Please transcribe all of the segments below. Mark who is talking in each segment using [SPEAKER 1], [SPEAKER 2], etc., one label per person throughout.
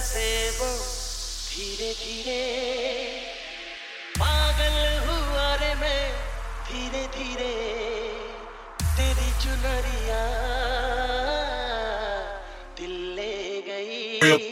[SPEAKER 1] से वो धीरे धीरे पागल हुआ रे मैं धीरे धीरे तेरी चुनरिया दिल ले गई।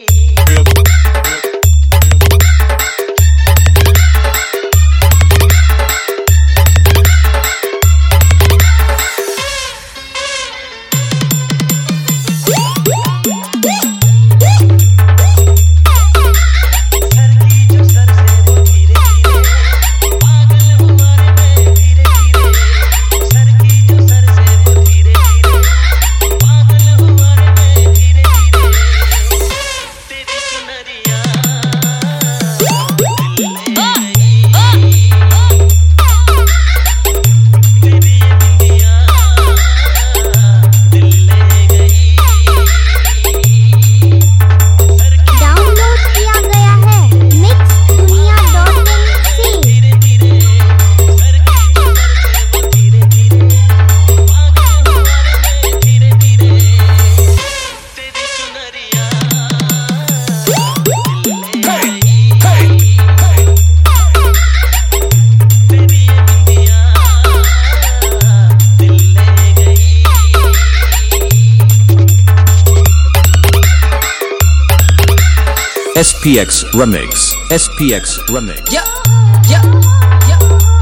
[SPEAKER 2] SPX Remix. SPX Remix.
[SPEAKER 3] Yeah, yeah, yeah.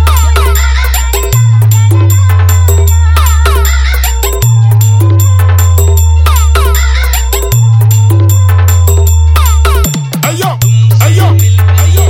[SPEAKER 4] Ayo, ayo, ayo.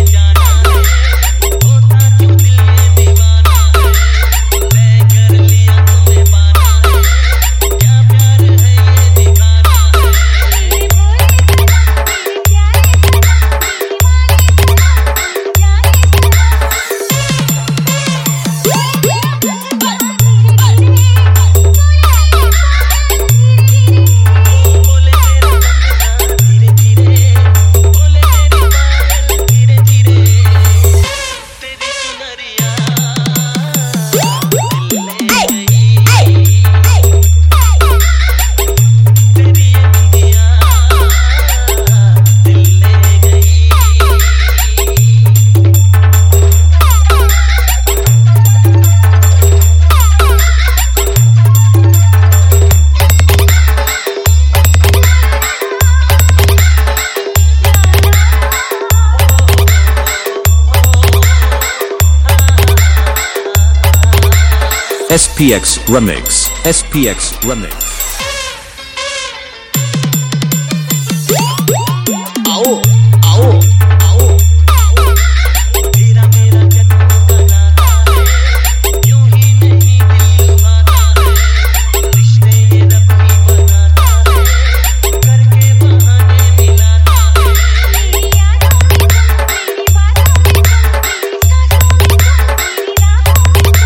[SPEAKER 2] SPX Remix. SPX Remix.
[SPEAKER 3] आओ, आओ, आओ, आओ।
[SPEAKER 1] तेरा मेरा जन्म का नाता है, यूं ही नहीं दिल लुभाता है, रिश्ते ये रब ही बनाता है, करके बहाने मिलाता है। मेरी यादों में तुम, मेरी बातों में तुम, मेरी सांसों में तुम, मेरी राहों में तुम।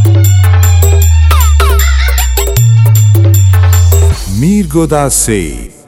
[SPEAKER 4] Mirgoda se